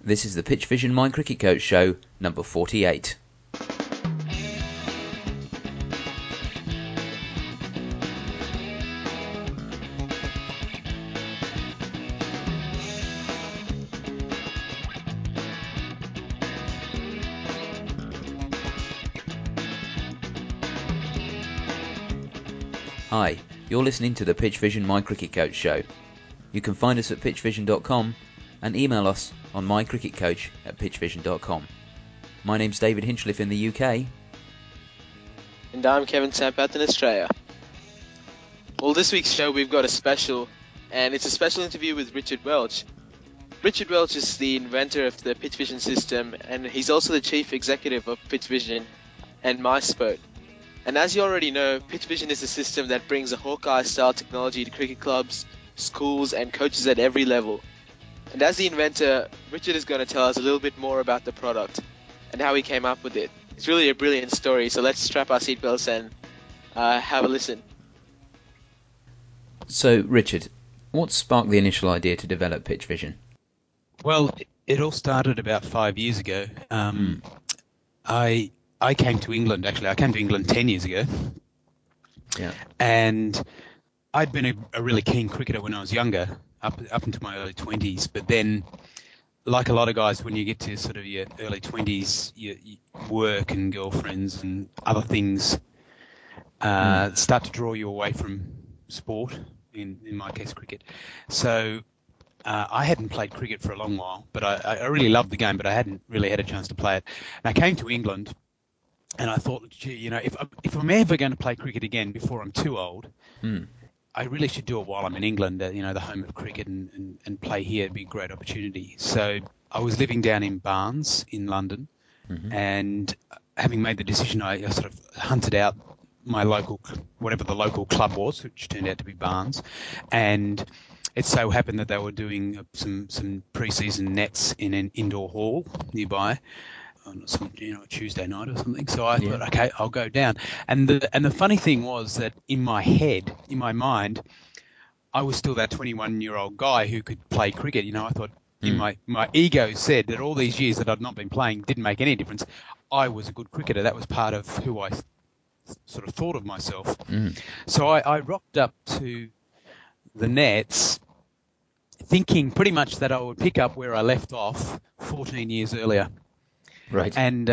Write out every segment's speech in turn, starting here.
This is the Pitch Vision My Cricket Coach Show, number 48. Hi, you're listening to the Pitch Vision My Cricket Coach Show. You can find us at pitchvision.com and email us on mycricketcoach@pitchvision.com. My name's David Hinchliffe in the UK. And I'm Kevin Sampath in Australia. Well, this week's show we've got a special, and it's a special interview with Richard Welch. Richard Welch is the inventor of the Pitch Vision system, and he's also the chief executive of Pitch Vision and MySport. And as you already know, Pitch Vision is a system that brings a Hawkeye-style technology to cricket clubs, schools, and coaches at every level. And as the inventor, Richard is going to tell us a little bit more about the product and how he came up with it. It's really a brilliant story, so let's strap our seatbelts and have a listen. So, Richard, what sparked the initial idea to develop Pitch Vision? Well, it all started about 5 years ago. I came to England, actually. I came to England 10 years ago. Yeah. And I'd been a really keen cricketer when I was younger, up into my early 20s. But then, like a lot of guys, when you get to sort of your early 20s, your work and girlfriends and other things start to draw you away from sport, in my case, cricket. So I hadn't played cricket for a long while, but I really loved the game, but I hadn't really had a chance to play it. And I came to England, and I thought, gee, you know, if I'm ever going to play cricket again before I'm too old, I really should do it while I'm in England, the home of cricket, and play here. It'd be a great opportunity. So I was living down in Barnes in London, and having made the decision, I sort of hunted out my local, whatever the local club was, which turned out to be Barnes, and it so happened that they were doing some pre-season nets in an indoor hall nearby on some, Tuesday night or something. So I thought, okay, I'll go down. And the funny thing was that in my head, in my mind, I was still that 21-year-old guy who could play cricket. I thought in my ego said that all these years that I'd not been playing didn't make any difference. I was a good cricketer. That was part of who I sort of thought of myself. So I rocked up to the nets thinking pretty much that I would pick up where I left off 14 years earlier. Right. And,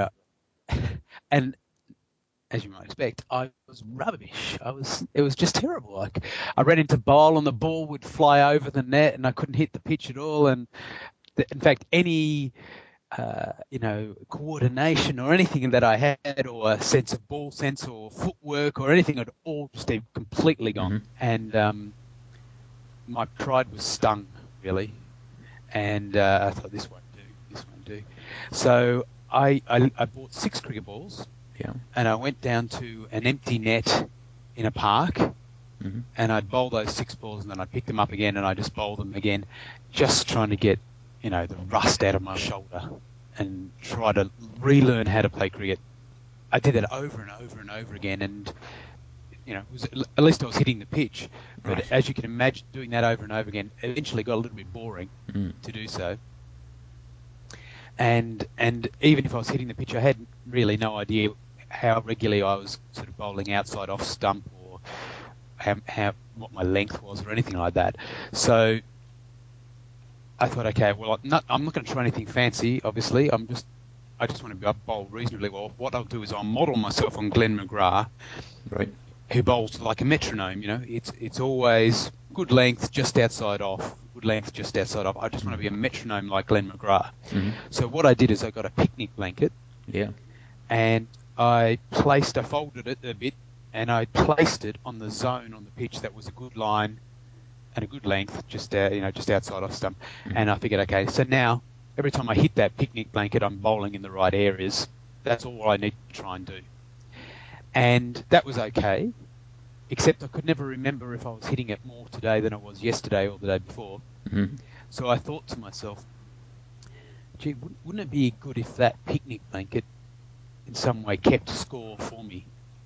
and as you might expect, I was rubbish. It was just terrible. Like, I ran into bowl and the ball would fly over the net and I couldn't hit the pitch at all. And in fact, any, coordination or anything that I had, or a sense of ball sense or footwork or anything, had all just completely gone. And, my pride was stung, really. And, I thought, this won't do. So I bought 6 cricket balls, and I went down to an empty net in a park, and I'd bowl those 6 balls, and then I'd pick them up again, and I just bowl them again, just trying to get, the rust out of my shoulder and try to relearn how to play cricket. I did that over and over and over again, and it was, at least I was hitting the pitch. But as you can imagine, doing that over and over again eventually got a little bit boring to do so. And even if I was hitting the pitch, I had really no idea how regularly I was sort of bowling outside off stump, or what my length was, or anything like that. So I thought, okay, well, I'm not going to try anything fancy. Obviously, I just want to bowl reasonably well. What I'll do is I'll model myself on Glenn McGrath, who bowls like a metronome. It's always good length, just outside off. Good length, just outside off. I just want to be a metronome like Glenn McGrath. So what I did is I got a picnic blanket, and I folded it a bit, and I placed it on the zone on the pitch that was a good line and a good length, just outside off stump. And I figured, okay, so now every time I hit that picnic blanket, I'm bowling in the right areas. That's all I need to try and do. And that was okay, except I could never remember if I was hitting it more today than I was yesterday or the day before. So I thought to myself, gee, wouldn't it be good if that picnic blanket in some way kept score for me?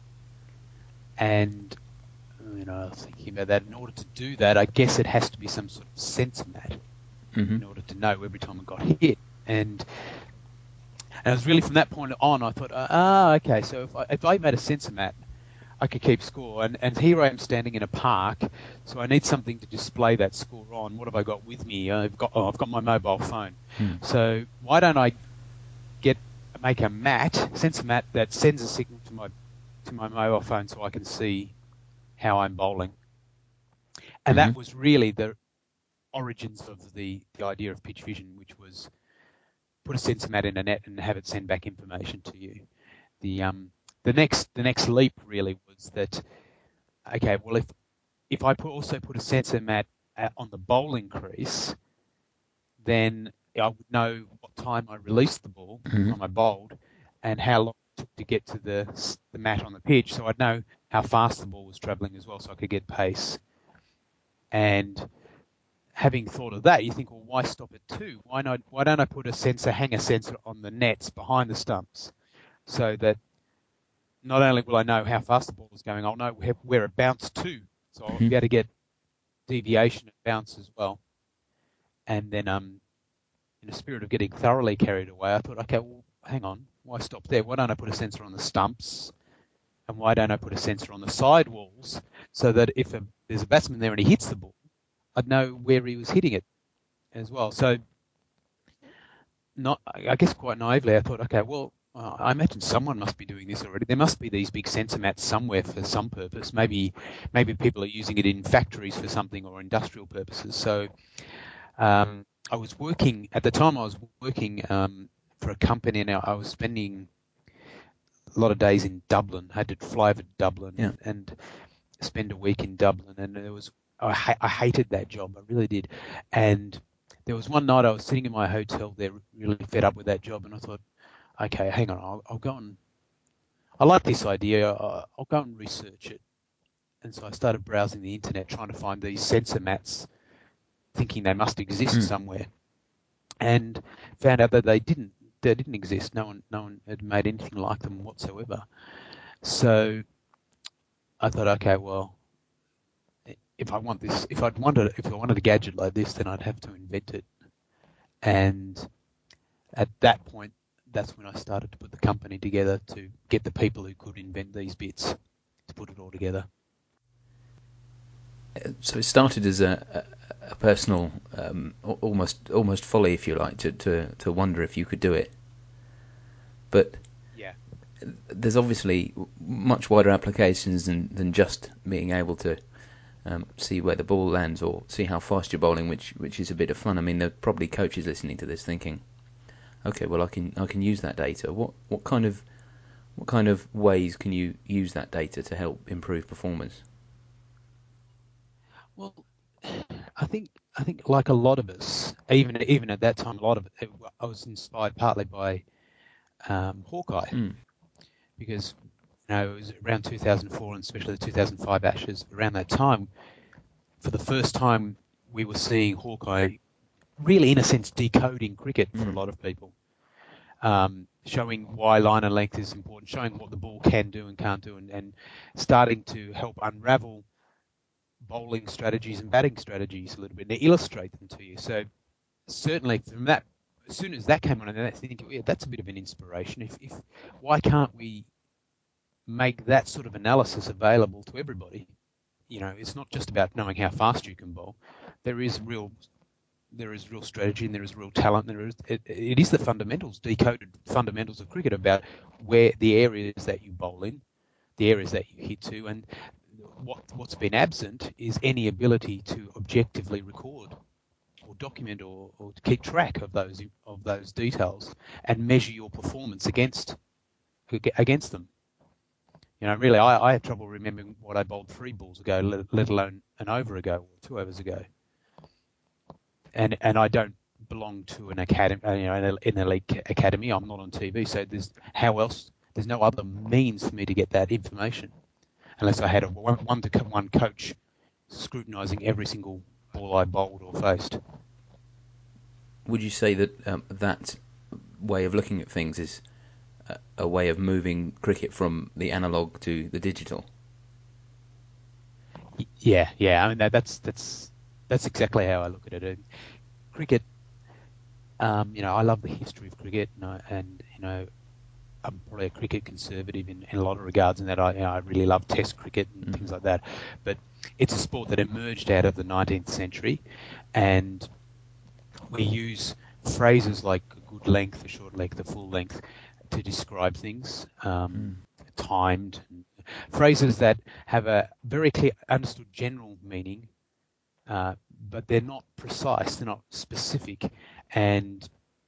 And, I was thinking about that. In order to do that, I guess it has to be some sort of sense mat. in order to know every time I got hit. And it was really from that point on I thought, okay, so if I made a sensor mat, I could keep score. And here I am standing in a park, so I need something to display that score on. What have I got with me? I've got my mobile phone. So why don't I make a sensor mat that sends a signal to my mobile phone so I can see how I'm bowling. And that was really the origins of the idea of pitch vision, which was put a sensor mat in a net and have it send back information to you. The next leap really was that, okay, well if I also put a sensor mat on the bowling crease, then I would know what time I released the ball from I bowled and how long it took to get to the mat on the pitch, so I'd know how fast the ball was travelling as well, so I could get pace. And having thought of that, you think, well, why stop at 2? Why don't I put hang a sensor on the nets behind the stumps, so that not only will I know how fast the ball is going, I'll know where it bounced to, so I'll be able to get deviation and bounce as well. And then, in the spirit of getting thoroughly carried away, I thought, okay, well, hang on, why stop there? Why don't I put a sensor on the stumps? And why don't I put a sensor on the side walls, so that if there's a batsman there and he hits the ball, I'd know where he was hitting it as well. So, I guess quite naively, I thought, okay, well, I imagine someone must be doing this already. There must be these big sensor mats somewhere for some purpose. Maybe people are using it in factories for something or industrial purposes. So I was working at the time. I was working for a company, and I was spending a lot of days in Dublin. I had to fly over to Dublin and spend a week in Dublin, and I hated that job. I really did. And there was one night I was sitting in my hotel there, really fed up with that job, and I thought, okay, hang on, I'll go and I like this idea. I'll go and research it. And so I started browsing the internet, trying to find these sensor mats, thinking they must exist somewhere, and found out that they didn't exist. No one had made anything like them whatsoever. So I thought, okay, well, if I wanted a gadget like this, then I'd have to invent it. And at that point, that's when I started to put the company together to get the people who could invent these bits to put it all together. So it started as a personal, almost folly, if you like, to wonder if you could do it. But there's obviously much wider applications than just being able to see where the ball lands or see how fast you're bowling, which is a bit of fun. I mean, there are probably coaches listening to this thinking, okay, well, I can use that data. What kind of ways can you use that data to help improve performance? Well, I think like a lot of us, even at that time, I was inspired partly by Hawkeye, because it was around 2004 and especially the 2005 Ashes. Around that time, for the first time, we were seeing Hawkeye really, in a sense, decoding cricket for a lot of people, showing why line and length is important, showing what the ball can do and can't do, and starting to help unravel bowling strategies and batting strategies a little bit, and illustrate them to you. So certainly from that, as soon as that came on, I think, that's a bit of an inspiration. If why can't we make that sort of analysis available to everybody? It's not just about knowing how fast you can bowl. There is real strategy, and there is real talent. It is the fundamentals, decoded fundamentals of cricket, about where the areas that you bowl in, the areas that you hit to, and what's been absent is any ability to objectively record or document or to keep track of those details and measure your performance against them. Really, I have trouble remembering what I bowled 3 balls ago, let alone an over ago or 2 overs ago. And I don't belong to an academy, in a league academy. I'm not on TV, so there's no other means for me to get that information, unless I had a one-to-one coach scrutinising every single ball I bowled or faced. Would you say that that way of looking at things is a way of moving cricket from the analog to the digital? Yeah. I mean, that's exactly how I look at it. Cricket I love the history of cricket, and I'm probably a cricket conservative in a lot of regards, in that I really love Test cricket and things like that. But it's a sport that emerged out of the 19th century, and we use phrases like a good length, a short length, a full length to describe things, timed, phrases that have a very clear, understood general meaning, but they're not precise, they're not specific, and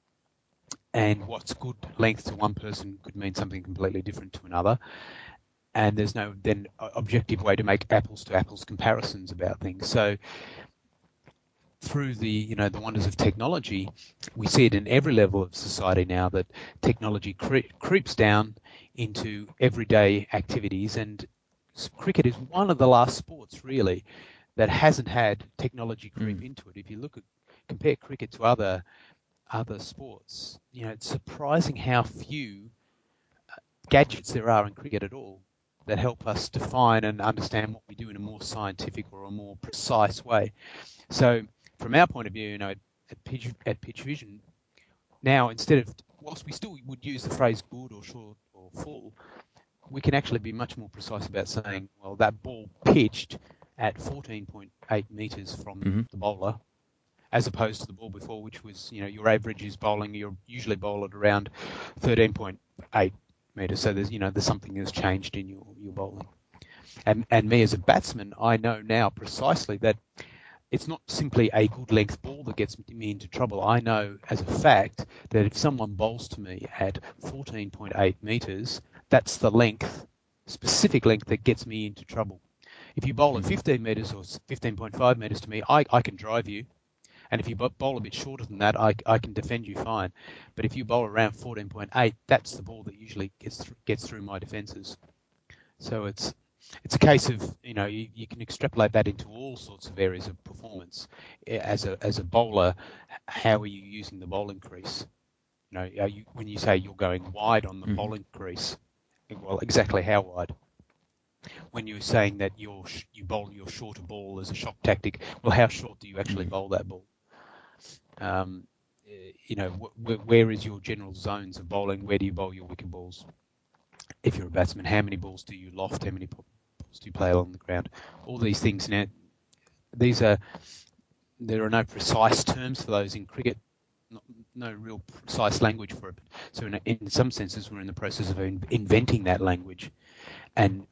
what's good length to one person could mean something completely different to another. And there's no then objective way to make apples to apples comparisons about things. So through the the wonders of technology, we see it in every level of society now, that technology creeps down into everyday activities, and cricket is one of the last sports really that hasn't had technology creep into it. If you compare cricket to other sports, it's surprising how few gadgets there are in cricket at all that help us define and understand what we do in a more scientific or a more precise way. So from our point of view, at Pitch Vision, now instead of, whilst we still would use the phrase good or short or full, we can actually be much more precise about saying, well, that ball pitched at 14.8 metres from the bowler, as opposed to the ball before, which was, your average is bowling, you're usually bowl at around 13.8 metres. So there's something that's changed in your bowling. And me as a batsman, I know now precisely that it's not simply a good length ball that gets me into trouble. I know as a fact that if someone bowls to me at 14.8 metres, that's the specific length that gets me into trouble. If you bowl at 15 metres or 15.5 metres to me, I can drive you. And if you bowl a bit shorter than that, I can defend you fine. But if you bowl around 14.8, that's the ball that usually gets through my defences. So it's a case of, you can extrapolate that into all sorts of areas of performance. As a bowler, how are you using the bowling crease? When you say you're going wide on the bowling crease, well, exactly how wide? When you're saying that you bowl your shorter ball as a shock tactic, well, how short do you actually bowl that ball? Where is your general zones of bowling? Where do you bowl your wicket balls? If you're a batsman, how many balls do you loft? How many balls do you play along the ground? All these things. Now, there are no precise terms for those in cricket. No real precise language for it. So in some senses, we're in the process of inventing that language, and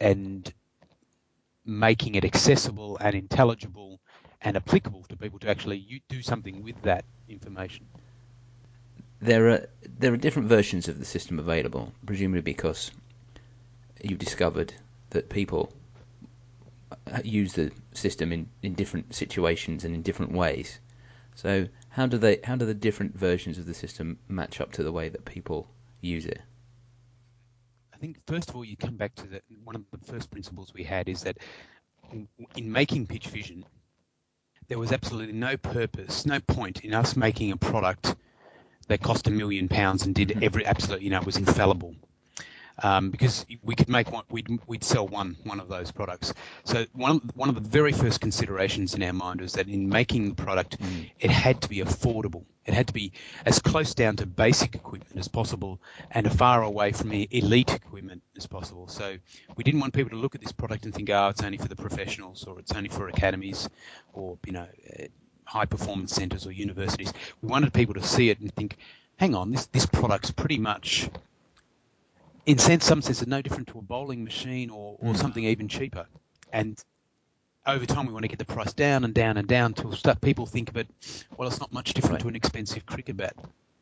making it accessible and intelligible and applicable to people to actually do something with that information. There are different versions of the system available, presumably because you've discovered that people use the system in different situations and in different ways. So how do the different versions of the system match up to the way that people use it? I think first of all, you come back to one of the first principles we had is that in making Pitch Vision, there was absolutely no point in us making a product that cost £1 million and did absolutely, was infallible. Because we could make one, we'd sell one of those products. So one of the very first considerations in our mind was that in making the product, it had to be affordable. It had to be as close down to basic equipment as possible and as far away from elite equipment as possible. So we didn't want people to look at this product and think, it's only for the professionals, or it's only for academies, or high performance centres or universities. We wanted people to see it and think, hang on, this product's pretty much, in some sense, it's no different to a bowling machine or something even cheaper. And over time, we want to get the price down and down and down till people think of it, well, it's not much different to an expensive cricket bat.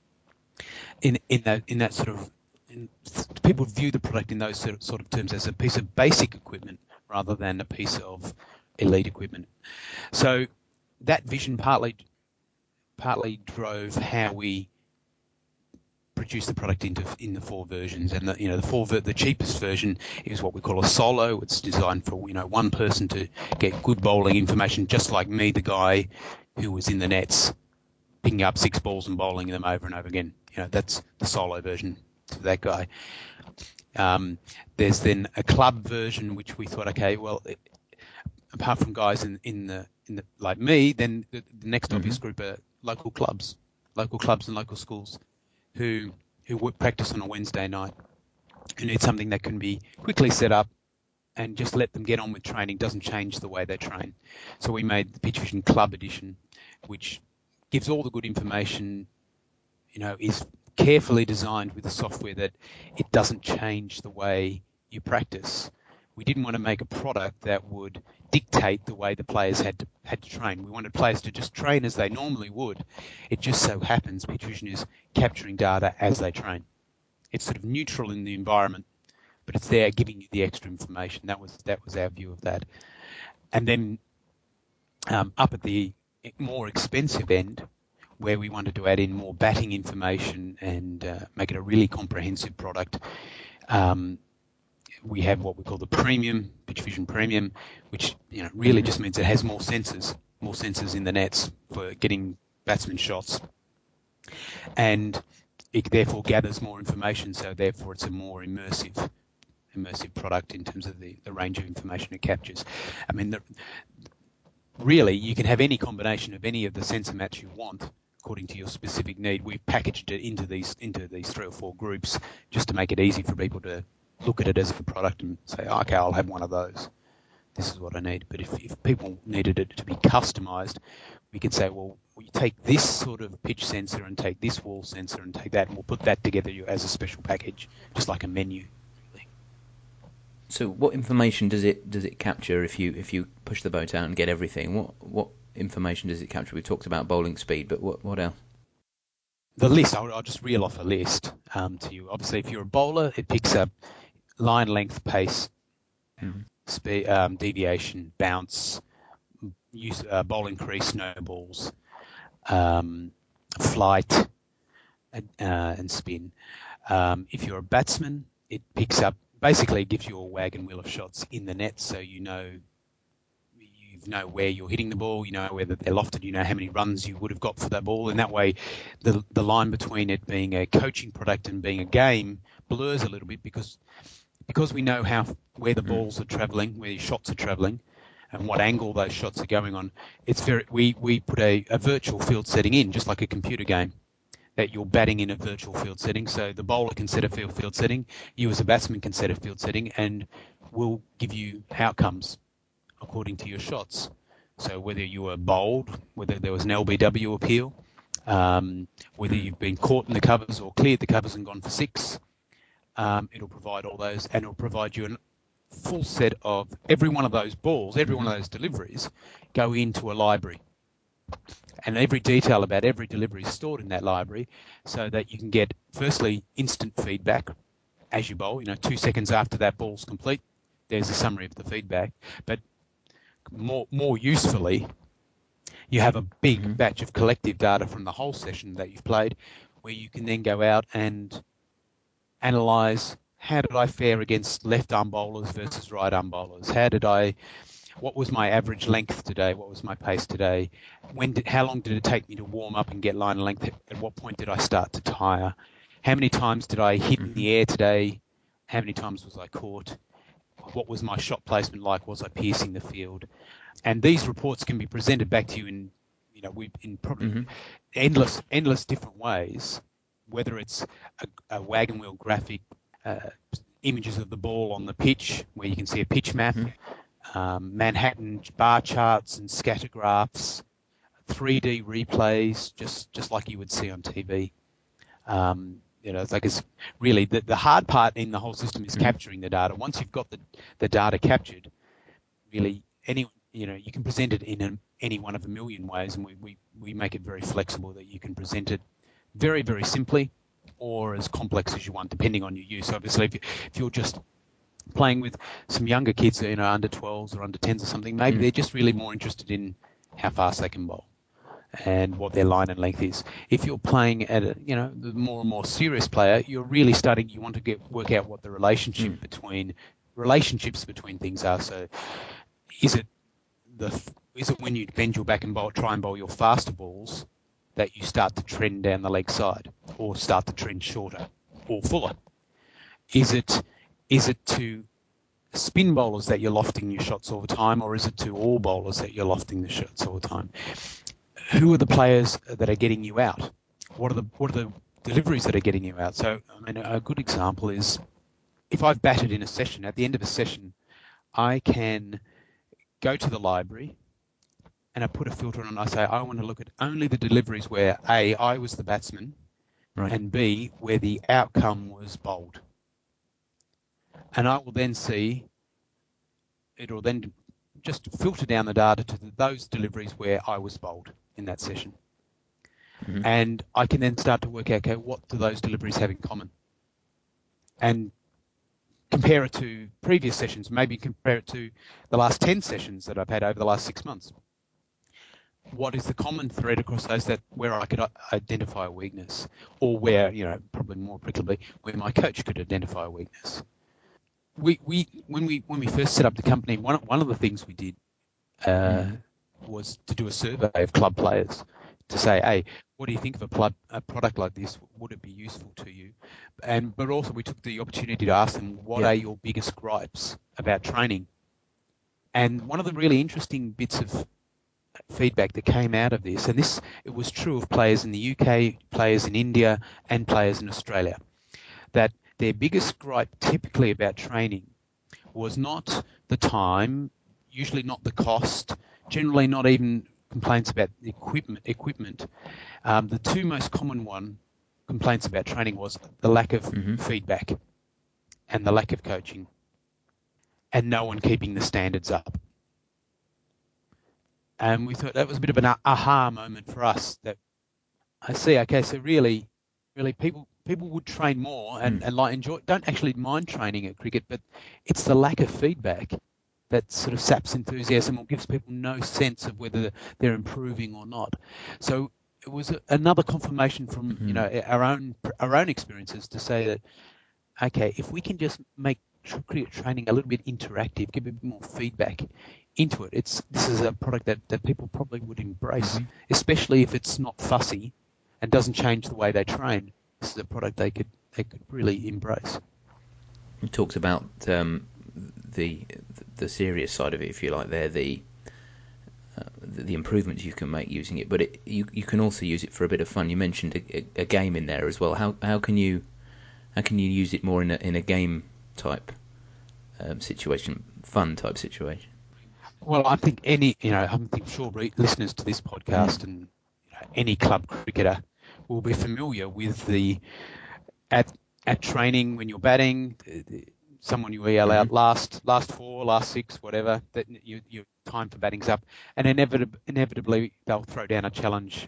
People view the product in those sort of terms as a piece of basic equipment rather than a piece of elite equipment. So that vision partly drove how we produce the product in the four versions, and the cheapest version is what we call a solo. It's designed for one person to get good bowling information, just like me, the guy who was in the nets picking up 6 balls and bowling them over and over again. That's the solo version for that guy. There's then a club version, which we thought, okay, well, apart from guys in the like me, then the next obvious group are local clubs. local clubs and local schools who would practice on a Wednesday night, who need something that can be quickly set up and just let them get on with training. Doesn't change the way they train. So we made the Pitch Vision Club Edition, which gives all the good information, is carefully designed with the software that it doesn't change the way you practice. We didn't want to make a product that would dictate the way the players had to train. We wanted players to just train as they normally would. It just so happens Pitch Vision is capturing data as they train. It's sort of neutral in the environment, but it's there giving you the extra information. That was our view of that. And then up at the more expensive end, where we wanted to add in more batting information and make it a really comprehensive product, we have what we call the Premium, Pitch Vision Premium, which really just means it has more sensors in the nets for getting batsman shots, and it therefore gathers more information. So therefore, it's a more immersive product in terms of the range of information it captures. I mean, really, you can have any combination of any of the sensor mats you want according to your specific need. We've packaged it into these 3 or 4 groups just to make it easy for people to look at it as a product and say, okay, I'll have one of those. This is what I need. But if people needed it to be customized, we could say, well, you take this sort of pitch sensor and take this wall sensor and take that, and we'll put that together as a special package, just like a menu. So what information does it capture if you push the boat out and get everything? What information does it capture? We talked about bowling speed, but what else? The list, I'll just reel off a list to you. Obviously, if you're a bowler, it picks up line length, pace, speed, deviation, bounce, bowling crease, no balls, flight, and spin. If you're a batsman, it picks up, basically gives you a wagon wheel of shots in the net, so you know where you're hitting the ball, you know whether they're lofted, you know how many runs you would have got for that ball, and that way the line between it being a coaching product and being a game blurs a little bit because we know where the balls are travelling, where your shots are travelling, and what angle those shots are going on. We put a virtual field setting in, just like a computer game, that you're batting in a virtual field setting. So the bowler can set a field setting, you as a batsman can set a field setting, and we'll give you outcomes according to your shots. So whether you were bowled, whether there was an LBW appeal, whether you've been caught in the covers or cleared the covers and gone for 6, it'll provide all those, and it'll provide you a full set of every one of those balls, every one of those deliveries go into a library. And every detail about every delivery is stored in that library so that you can get, firstly, instant feedback as you bowl. 2 seconds after that ball's complete, there's a summary of the feedback. But more usefully, you have a big batch of collective data from the whole session that you've played, where you can then go out and analyse, how did I fare against left-arm bowlers versus right-arm bowlers? What was my average length today? What was my pace today? How long did it take me to warm up and get line length? At what point did I start to tire? How many times did I hit in the air today? How many times was I caught? What was my shot placement like? Was I piercing the field? And these reports can be presented back to you in probably endless different ways, whether it's a wagon wheel graphic, images of the ball on the pitch where you can see a pitch map, Manhattan bar charts and scatter graphs, 3D replays, just like you would see on TV. It's really the hard part in the whole system is capturing the data. Once you've got the data captured, really you can present it in any one of a million ways, and we make it very flexible that you can present it very, very simply or as complex as you want, depending on your use. Obviously, if you're just playing with some younger kids, under 12s or under 10s or something, maybe they're just really more interested in how fast they can bowl and what their line and length is. If you're playing at the more and more serious player, you're really you want to work out what the relationships between things are. So is it when you bend your back and try and bowl your faster balls that you start to trend down the leg side or start to trend shorter or fuller? Is it to spin bowlers that you're lofting your shots all the time, or is it to all bowlers that you're lofting the shots all the time? Who are the players that are getting you out? what are the deliveries that are getting you out? So, I mean, a good example is if I've batted in a session, at the end of a session, I can go to the library and I put a filter on and I say, I want to look at only the deliveries where A, I was the batsman, Right. and B, where the outcome was bowled. And I will then see, it will then just filter down the data to those deliveries where I was bowled in that session. Mm-hmm. And I can then start to work out, okay, what do those deliveries have in common? And compare it to previous sessions, maybe compare it to the last 10 sessions that I've had over the last 6 months. What is the common thread across those that where I could identify a weakness, or where, probably more applicably, where my coach could identify a weakness? When we first set up the company, one of the things we did was to do a survey of club players to say, hey, what do you think of a product like this? Would it be useful to you? But also we took the opportunity to ask them, what are your biggest gripes about training? And one of the really interesting bits of feedback that came out of this, and it was true of players in the UK, players in India, and players in Australia, that their biggest gripe typically about training was not the time, usually not the cost, generally not even complaints about the equipment. The two most common complaints about training was the lack of feedback and the lack of coaching, and no one keeping the standards up. And we thought that was a bit of an aha moment for us, that I see, okay, so really people would train more and don't actually mind training at cricket, but it's the lack of feedback that sort of saps enthusiasm or gives people no sense of whether they're improving or not. So it was another confirmation from our own experiences to say that, okay, if we can just make cricket training a little bit interactive, give a bit more feedback into it, this is a product that people probably would embrace, especially if it's not fussy and doesn't change the way they train. This is a product they could really embrace. You talked about the serious side of it, if you like, there, the improvements you can make using it, but you can also use it for a bit of fun. You mentioned a game in there as well. How can you use it more in a game type situation, fun type situation? Well, I think I'm sure listeners to this podcast and any club cricketer will be familiar with the at training when you're batting, someone you yell out last 4, last 6, whatever, that your time for batting's up, and inevitably they'll throw down a challenge.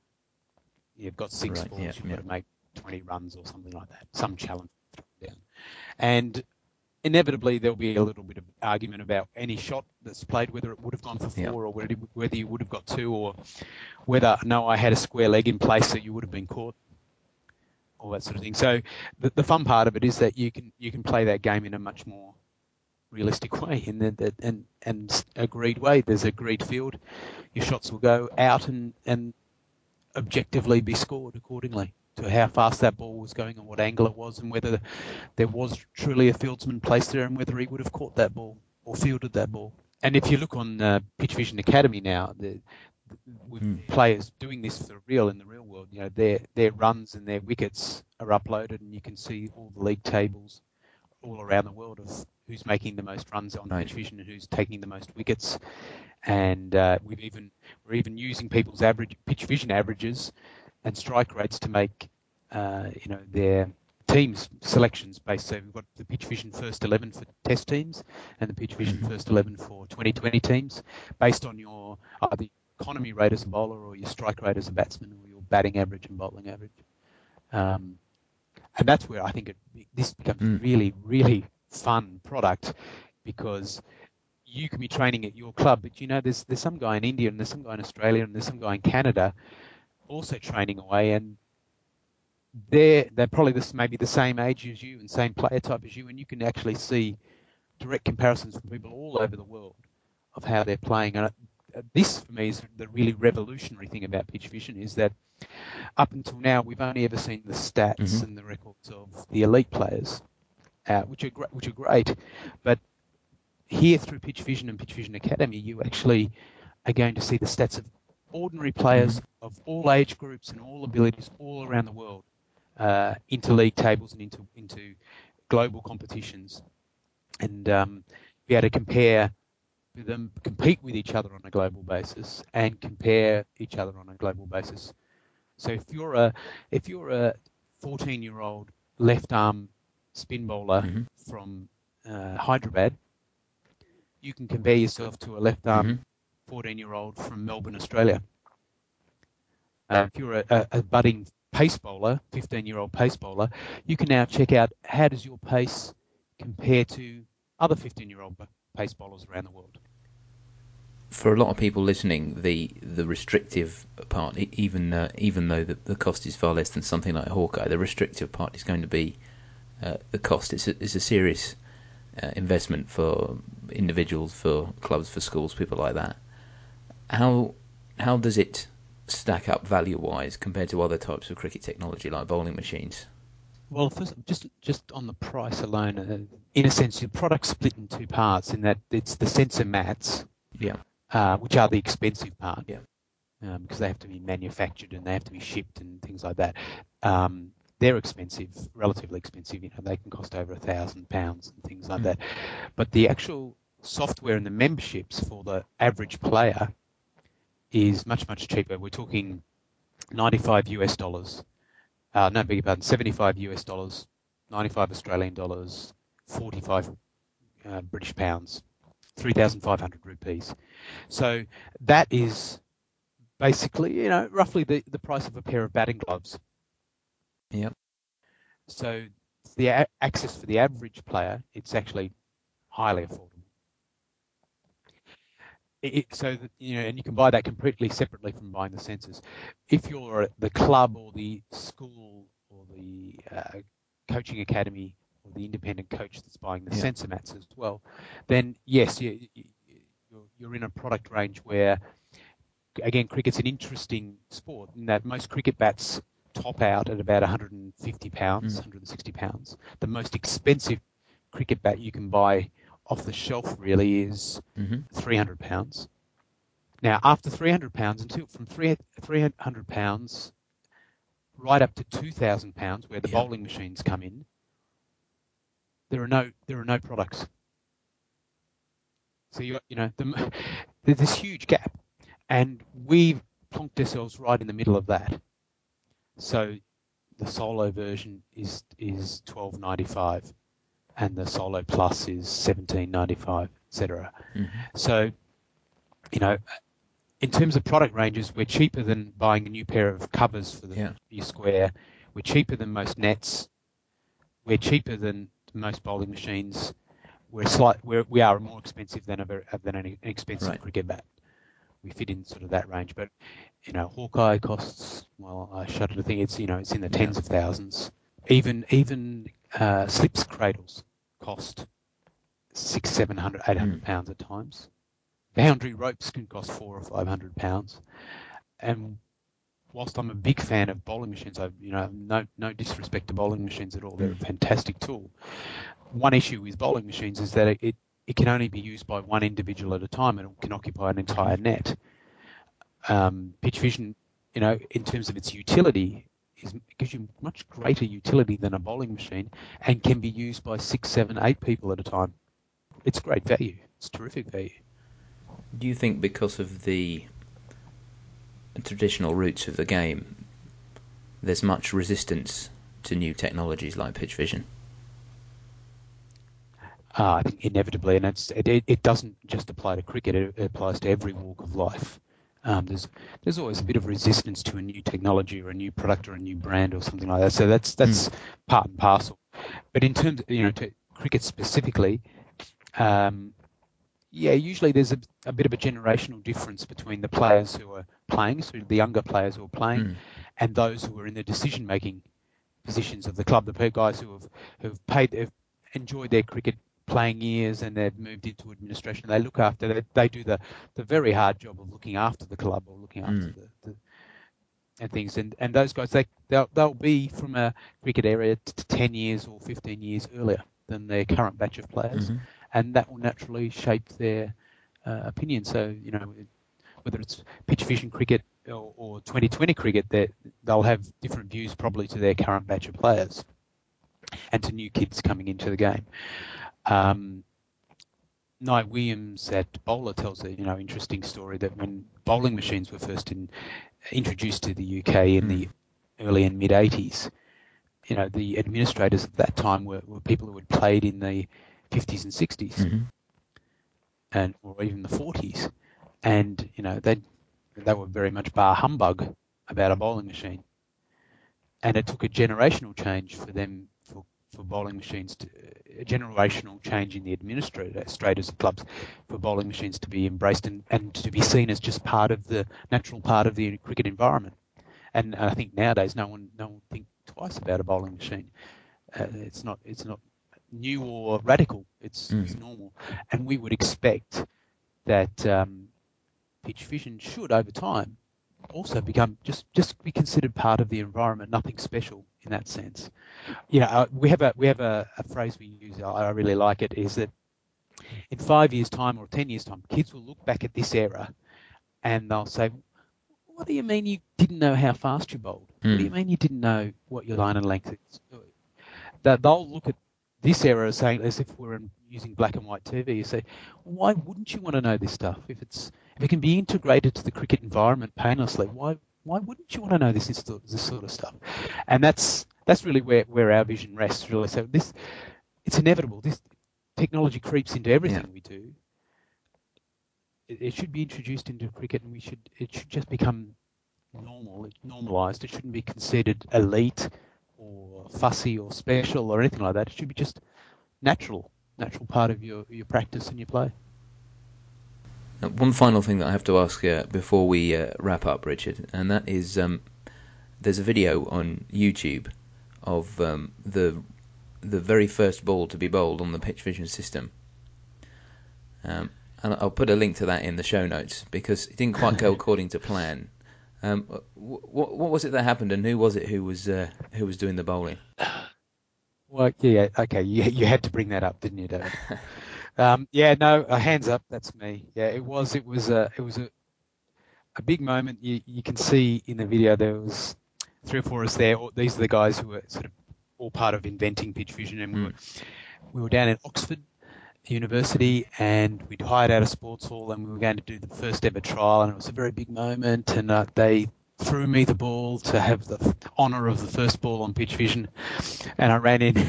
You've got 6 balls, you've got to make 20 runs or something like that, some challenge down, and inevitably there'll be a little bit of argument about any shot that's played, whether it would have gone for 4 or whether you would have got 2, or whether, no, I had a square leg in place so you would have been caught, all that sort of thing. So the fun part of it is that you can play that game in a much more realistic way, and agreed way. There's agreed field. Your shots will go out and objectively be scored accordingly to how fast that ball was going and what angle it was, and whether there was truly a fieldsman placed there and whether he would have caught that ball or fielded that ball. And if you look on Pitch Vision Academy now, with players doing this for real in the real world, their runs and their wickets are uploaded, and you can see all the league tables all around the world of who's making the most runs on Pitch Vision and who's taking the most wickets. And we're even using people's Pitch Vision averages and strike rates to make their teams selections based. So we've got the Pitch Vision First 11 for Test teams and the Pitch Vision First 11 for 2020 teams, based on your either economy rate as a bowler or your strike rate as a batsman or your batting average and bowling average. And that's where I think this becomes a really, really fun product, because you can be training at your club, but there's some guy in India and there's some guy in Australia and there's some guy in Canada also training away, and they're probably maybe the same age as you and same player type as you, and you can actually see direct comparisons from people all over the world of how they're playing. And this, for me, is the really revolutionary thing about Pitch Vision, is that up until now we've only ever seen the stats and the records of the elite players, which are great, but here through Pitch Vision and Pitch Vision Academy, you actually are going to see the stats of ordinary players of all age groups and all abilities all around the world into league tables and into global competitions, and be able to compare with them, compete with each other on a global basis, and compare each other on a global basis. So if you're a 14-year-old left arm spin bowler from Hyderabad, you can compare yourself to a left arm 14-year-old from Melbourne, Australia. If you're a budding pace bowler, 15-year-old pace bowler, you can now check out how does your pace compare to other 15-year-old pace bowlers around the world. For a lot of people listening, the restrictive part, even though the cost is far less than something like Hawkeye, the restrictive part is going to be the cost. It's a serious investment for individuals, for clubs, for schools, people like that. How does it stack up value-wise compared to other types of cricket technology like bowling machines? Well, first, just on the price alone, in a sense, your product's split in two parts. In that it's the sensor mats, which are the expensive part, because they have to be manufactured and they have to be shipped and things like that. They're expensive, relatively expensive. They can cost over £1,000 and things like that. But the actual software and the memberships for the average player is much, much cheaper. We're talking $95 US. No, beg your pardon, $75 US, 95 Australian dollars, 45 British pounds, 3,500 rupees. So that is basically, roughly the price of a pair of batting gloves. Yep. So the access for the average player, it's actually highly affordable. And you can buy that completely separately from buying the sensors. If you're the club or the school or the coaching academy or the independent coach that's buying the sensor mats as well, then yes, you're in a product range where, again, cricket's an interesting sport in that most cricket bats top out at about £150, £160. The most expensive cricket bat you can buy off the shelf really is £300. Now, after £300, from £300 right up to £2,000, where the bowling machines come in, there are no products. So there's this huge gap, and we've plonked ourselves right in the middle of that. So the Solo version is $12.95. And the Solo Plus is $17.95, etc. So, in terms of product ranges, we're cheaper than buying a new pair of covers for your square. We're cheaper than most nets. We're cheaper than most bowling machines. We are more expensive than an expensive cricket bat. We fit in sort of that range, but Hawkeye costs. Well, I shudder to think it's in the tens of thousands. Even slips cradles cost £600, £700, £800 at times. Boundary ropes can cost £400 or £500. And whilst I'm a big fan of bowling machines, no disrespect to bowling machines at all. They're a fantastic tool. One issue with bowling machines is that it can only be used by one individual at a time, and it can occupy an entire net. Pitch Vision, in terms of its utility, it gives you much greater utility than a bowling machine and can be used by 6, 7, 8 people at a time. It's great value. It's terrific value. Do you think because of the traditional roots of the game, there's much resistance to new technologies like Pitch Vision? I think inevitably, and it doesn't just apply to cricket, it applies to every walk of life. There's always a bit of resistance to a new technology or a new product or a new brand or something like that. So that's part and parcel. But in terms of, to cricket specifically, usually there's a bit of a generational difference between the players who are playing, so the younger players who are playing, and those who are in the decision-making positions of the club. The guys who have enjoyed their cricket playing years and they've moved into administration. They look after. They do the very hard job of looking after the club or looking after the and things. And those guys, they'll be from a cricket area 10 years or 15 years earlier than their current batch of players, and that will naturally shape their opinion. So whether it's pitch vision cricket or 2020 cricket, they'll have different views probably to their current batch of players and to new kids coming into the game. Nye Williams at Bowler tells a interesting story that when bowling machines were first introduced to the UK in the early and mid 80s, the administrators at that time were people who had played in the 50s and 60s or even the 40s, and they were very much bar humbug about a bowling machine, and it took a generational change for them for bowling machines a generational change in the administrators of clubs for bowling machines to be embraced and to be seen as just natural part of the cricket environment. And I think nowadays no one think twice about a bowling machine. It's not new or radical. It's normal, and we would expect that pitch vision should over time also become just be considered part of the environment, nothing special in that sense. We have a phrase we use, I really like it, is that in 5 years' time or 10 years' time, kids will look back at this era and they'll say, what do you mean you didn't know how fast you bowled? What do you mean you didn't know what your line and length is? They'll look at this era saying, as if we're using black and white TV, you say, why wouldn't you want to know this stuff? If it can be integrated to the cricket environment painlessly, why wouldn't you want to know this sort of stuff? And that's really where our vision rests, really. So it's inevitable. This technology creeps into everything we do. It should be introduced into cricket, and it should just become normalised. It shouldn't be considered elite or fussy or special or anything like that. It should be just natural part of your practice and your play. One final thing that I have to ask before we wrap up, Richard, and that is there's a video on YouTube of the very first ball to be bowled on the pitch vision system. And I'll put a link to that in the show notes because it didn't quite go according to plan. What was it that happened, and who was it who was doing the bowling? Well, yeah, okay, you had to bring that up, didn't you, David? Hands up, that's me. Yeah, it was a big moment. You can see in the video there was 3 or 4 of us there. These are the guys who were sort of all part of inventing pitch vision, and we were down in Oxford University, and we'd hired out a sports hall, and we were going to do the first ever trial, and it was a very big moment, and they threw me the ball to have the honour of the first ball on pitch vision, and I ran in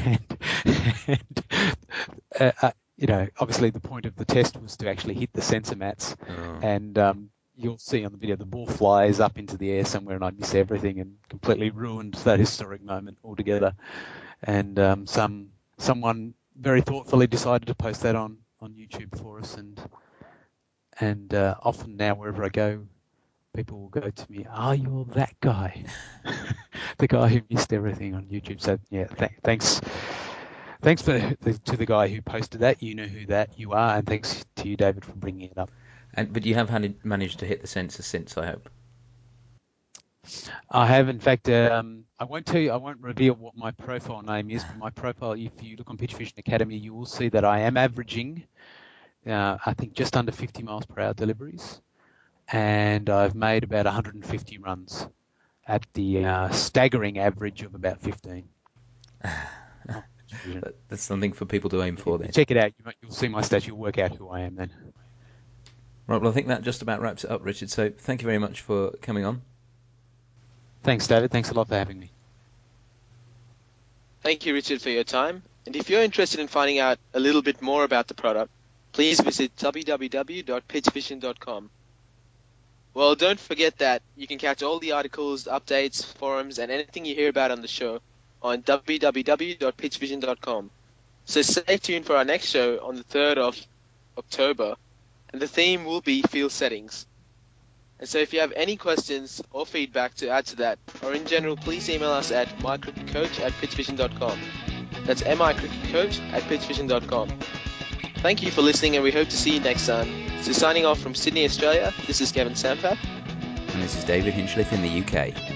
and obviously the point of the test was to actually hit the sensor mats, and you'll see on the video the ball flies up into the air somewhere, and I miss everything and completely ruined that historic moment altogether. And someone very thoughtfully decided to post that on YouTube for us, and often now wherever I go, people will go to me, you're that guy, the guy who missed everything on YouTube. So yeah, thanks to the guy who posted that. You know who that you are, and thanks to you, David, for bringing it up. But you have managed to hit the sensor since, I hope. I have, in fact. I won't reveal what my profile name is, but my profile, if you look on Pitch Vision Academy, you will see that I am averaging, I think, just under 50 miles per hour deliveries, and I've made about 150 runs at the staggering average of about 15. That's something for people to aim for then. Check it out. You'll see my stats. You'll work out who I am then. Right, well, I think that just about wraps it up, Richard. So thank you very much for coming on. Thanks, David. Thanks a lot for having me. Thank you, Richard, for your time. And if you're interested in finding out a little bit more about the product, please visit www.pitchvision.com. Well, don't forget that you can catch all the articles, updates, forums, and anything you hear about on the show on www.pitchvision.com. So stay tuned for our next show on the 3rd of October, and the theme will be field settings. And so if you have any questions or feedback to add to that, or in general, please email us at mycricketcoach@pitchvision.com. That's micricketcoach@pitchvision.com. Thank you for listening, and we hope to see you next time. So signing off from Sydney, Australia, this is Kevin Sampat. And this is David Hinchliffe in the UK.